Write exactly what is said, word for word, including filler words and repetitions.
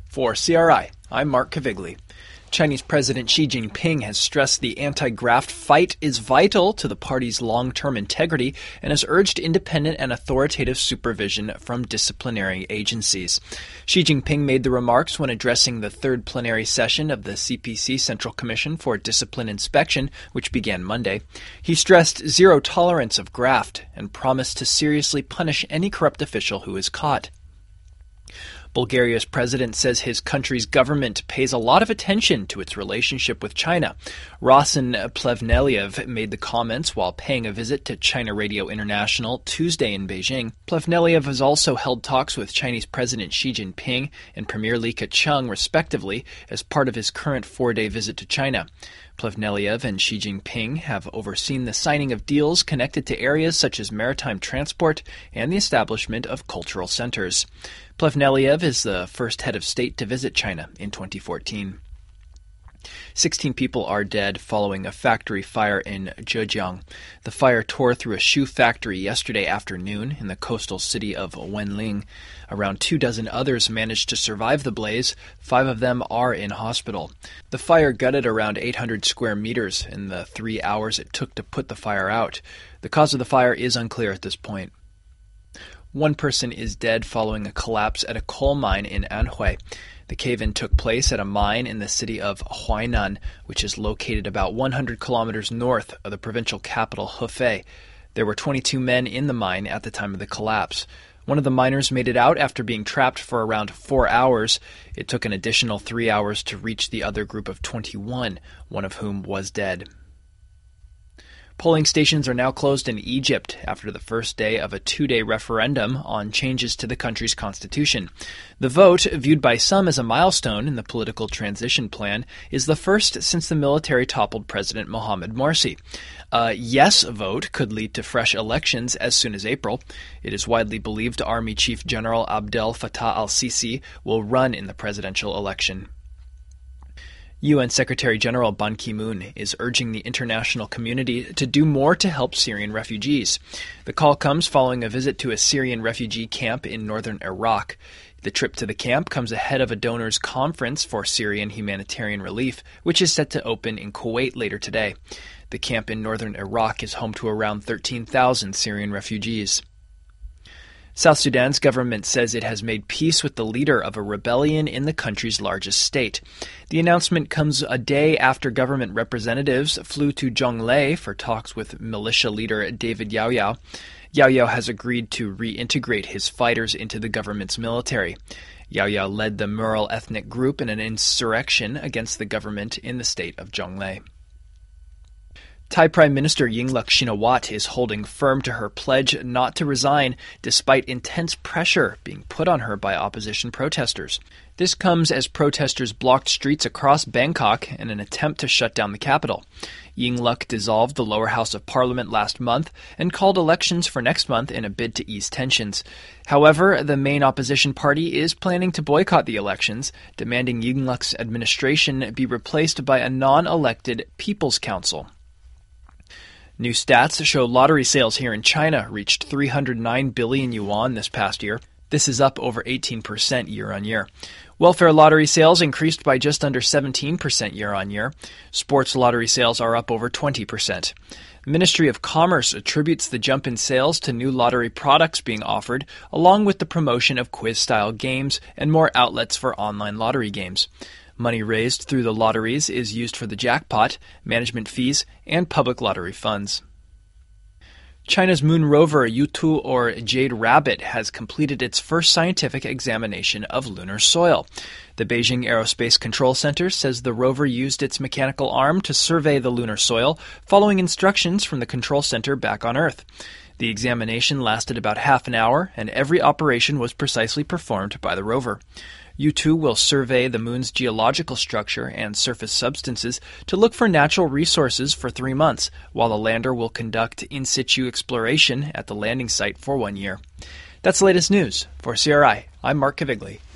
For C R I, I'm Mark Cavigli. Chinese President Xi Jinping has stressed the anti-graft fight is vital to the party's long-term integrity and has urged independent and authoritative supervision from disciplinary agencies. Xi Jinping made the remarks when addressing the third plenary session of the C P C Central Commission for Discipline Inspection, which began Monday. He stressed zero tolerance of graft and promised to seriously punish any corrupt official who is caught. Bulgaria's president says his country's government pays a lot of attention to its relationship with China. Rasen Plevneliev made the comments while paying a visit to China Radio International Tuesday in Beijing. Plevneliev has also held talks with Chinese President Xi Jinping and Premier Li Keqiang, respectively, as part of his current four-day visit to China. Plevneliev and Xi Jinping have overseen the signing of deals connected to areas such as maritime transport and the establishment of cultural centers. Plevneliev is the first head of state to visit China in twenty fourteen. Sixteen people are dead following a factory fire in Zhejiang. The fire tore through a shoe factory yesterday afternoon in the coastal city of Wenling. Around two dozen others managed to survive the blaze. Five of them are in hospital. The fire gutted around eight hundred square meters in the three hours it took to put the fire out. The cause of the fire is unclear at this point. One person is dead following a collapse at a coal mine in Anhui. The cave-in took place at a mine in the city of Huainan, which is located about one hundred kilometers north of the provincial capital, Hefei. There were twenty-two men in the mine at the time of the collapse. One of the miners made it out after being trapped for around four hours. It took an additional three hours to reach the other group of twenty-one, one of whom was dead. Polling stations are now closed in Egypt after the first day of a two-day referendum on changes to the country's constitution. The vote, viewed by some as a milestone in the political transition plan, is the first since the military toppled President Mohamed Morsi. A yes vote could lead to fresh elections as soon as April. It is widely believed Army Chief General Abdel Fattah al-Sisi will run in the presidential election. U N Secretary-General Ban Ki-moon is urging the international community to do more to help Syrian refugees. The call comes following a visit to a Syrian refugee camp in northern Iraq. The trip to the camp comes ahead of a donors' conference for Syrian humanitarian relief, which is set to open in Kuwait later today. The camp in northern Iraq is home to around thirteen thousand Syrian refugees. South Sudan's government says it has made peace with the leader of a rebellion in the country's largest state. The announcement comes a day after government representatives flew to Jonglei for talks with militia leader David Yaoyao. Yaoyao has agreed to reintegrate his fighters into the government's military. Yaoyao led the Mural ethnic group in an insurrection against the government in the state of Jonglei. Thai Prime Minister Yingluck Shinawatra is holding firm to her pledge not to resign despite intense pressure being put on her by opposition protesters. This comes as protesters blocked streets across Bangkok in an attempt to shut down the capital. Yingluck dissolved the lower house of parliament last month and called elections for next month in a bid to ease tensions. However, the main opposition party is planning to boycott the elections, demanding Yingluck's administration be replaced by a non-elected People's Council. New stats show lottery sales here in China reached three hundred nine billion yuan this past year. This is up over eighteen percent year-on-year. Welfare lottery sales increased by just under seventeen percent year-on-year. Sports lottery sales are up over twenty percent. The Ministry of Commerce attributes the jump in sales to new lottery products being offered, along with the promotion of quiz-style games and more outlets for online lottery games. Money raised through the lotteries is used for the jackpot, management fees, and public lottery funds. China's moon rover Yutu, or Jade Rabbit, has completed its first scientific examination of lunar soil. The Beijing Aerospace Control Center says the rover used its mechanical arm to survey the lunar soil, following instructions from the control center back on Earth. The examination lasted about half an hour, and every operation was precisely performed by the rover. Yutu will survey the moon's geological structure and surface substances to look for natural resources for three months, while the lander will conduct in-situ exploration at the landing site for one year. That's the latest news. For C R I, I'm Mark Cavigli.